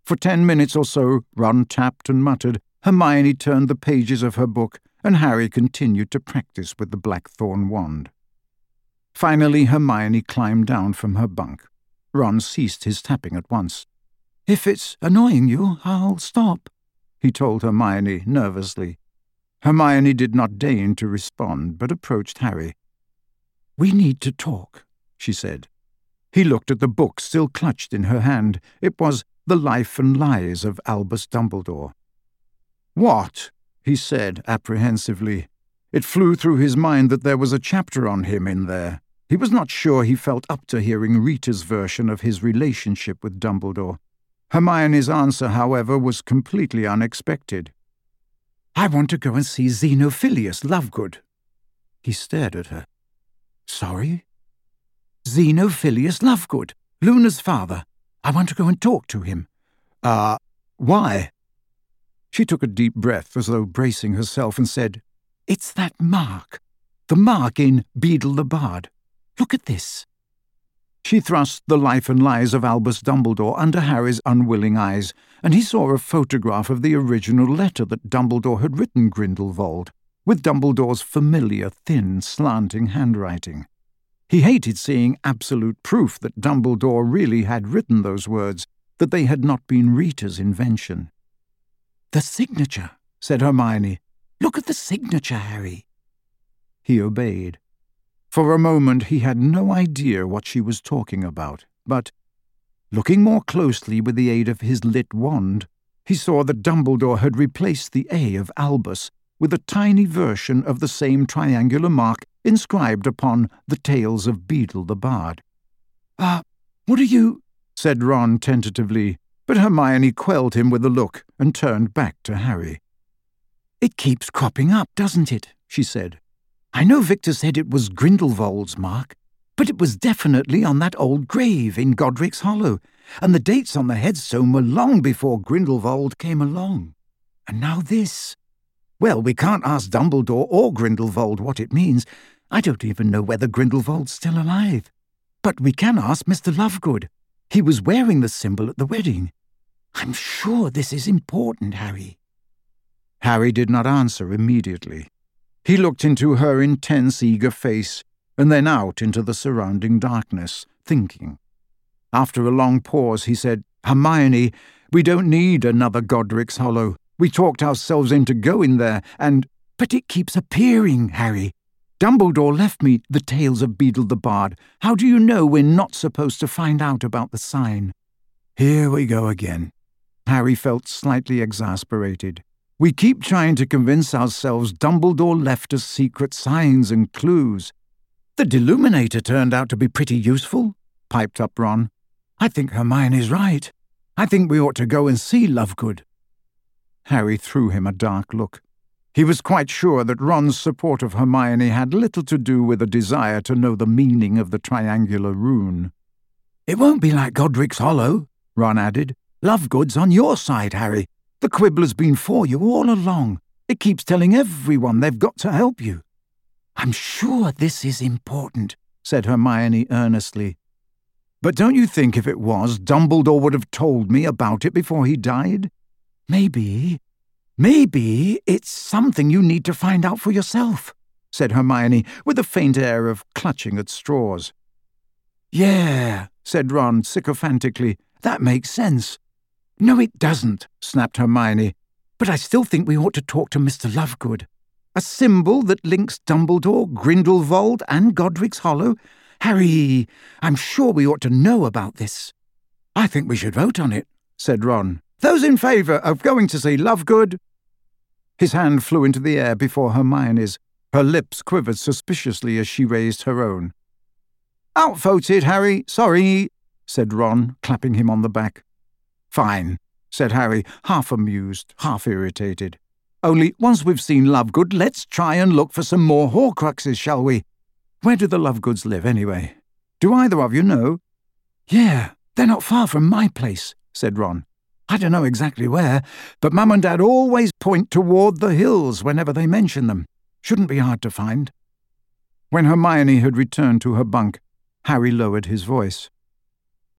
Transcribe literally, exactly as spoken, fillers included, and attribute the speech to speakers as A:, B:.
A: For ten minutes or so, Ron tapped and muttered, Hermione turned the pages of her book, and Harry continued to practice with the blackthorn wand. Finally, Hermione climbed down from her bunk. Ron ceased his tapping at once. "If it's annoying you, I'll stop," he told Hermione nervously. Hermione did not deign to respond, but approached Harry. "We need to talk," she said. He looked at the book still clutched in her hand. It was The Life and Lies of Albus Dumbledore. "What?" he said apprehensively. It flew through his mind that there was a chapter on him in there. He was not sure he felt up to hearing Rita's version of his relationship with Dumbledore. Hermione's answer, however, was completely unexpected. "I want to go and see Xenophilius Lovegood." He stared at her. "Sorry?" "Xenophilius Lovegood, Luna's father. I want to go and talk to him." Uh, why?" She took a deep breath as though bracing herself and said, "It's that mark. The mark in Beedle the Bard. Look at this." She thrust The Life and Lies of Albus Dumbledore under Harry's unwilling eyes, and he saw a photograph of the original letter that Dumbledore had written Grindelwald, with Dumbledore's familiar, thin, slanting handwriting. He hated seeing absolute proof that Dumbledore really had written those words, that they had not been Rita's invention. "The signature," said Hermione. "Look at the signature, Harry." He obeyed. For a moment he had no idea what she was talking about, but, looking more closely with the aid of his lit wand, he saw that Dumbledore had replaced the A of Albus with a tiny version of the same triangular mark inscribed upon the Tales of Beedle the Bard. "Ah, uh, what are you—" said Ron tentatively, but Hermione quelled him with a look and turned back to Harry. "It keeps cropping up, doesn't it?" she said. "I know Victor said it was Grindelwald's mark, but it was definitely on that old grave in Godric's Hollow, and the dates on the headstone were long before Grindelwald came along. And now this. Well, we can't ask Dumbledore or Grindelwald what it means. I don't even know whether Grindelwald's still alive. But we can ask Mister Lovegood. He was wearing the symbol at the wedding. I'm sure this is important, Harry." Harry did not answer immediately. He looked into her intense, eager face, and then out into the surrounding darkness, thinking. After a long pause, he said, "Hermione, we don't need another Godric's Hollow. We talked ourselves into going there, and—" "But it keeps appearing, Harry. Dumbledore left me the Tales of Beedle the Bard. How do you know we're not supposed to find out about the sign?" Here we go again. Harry felt slightly exasperated. We keep trying to convince ourselves Dumbledore left us secret signs and clues. "The Deluminator turned out to be pretty useful," piped up Ron. "I think Hermione's right. I think we ought to go and see Lovegood." Harry threw him a dark look. He was quite sure that Ron's support of Hermione had little to do with a desire to know the meaning of the triangular rune. "It won't be like Godric's Hollow," Ron added. "Lovegood's on your side, Harry. The Quibbler's been for you all along. It keeps telling everyone they've got to help you." "I'm sure this is important," said Hermione earnestly. "But don't you think if it was, Dumbledore would have told me about it before he died?" "Maybe. Maybe it's something you need to find out for yourself," said Hermione, with a faint air of clutching at straws. "Yeah," said Ron sycophantically. "That makes sense." "No, it doesn't," snapped Hermione. "But I still think we ought to talk to Mister Lovegood. A symbol that links Dumbledore, Grindelwald, and Godric's Hollow? Harry, I'm sure we ought to know about this." "I think we should vote on it," said Ron. "Those in favour of going to see Lovegood?" His hand flew into the air before Hermione's. Her lips quivered suspiciously as she raised her own. "Outvoted, Harry, sorry," said Ron, clapping him on the back. "Fine," said Harry, half amused, half irritated. "Only, once we've seen Lovegood, let's try and look for some more Horcruxes, shall we? Where do the Lovegoods live, anyway? Do either of you know?" "Yeah, they're not far from my place," said Ron. "I don't know exactly where, but Mum and Dad always point toward the hills whenever they mention them. Shouldn't be hard to find." When Hermione had returned to her bunk, Harry lowered his voice.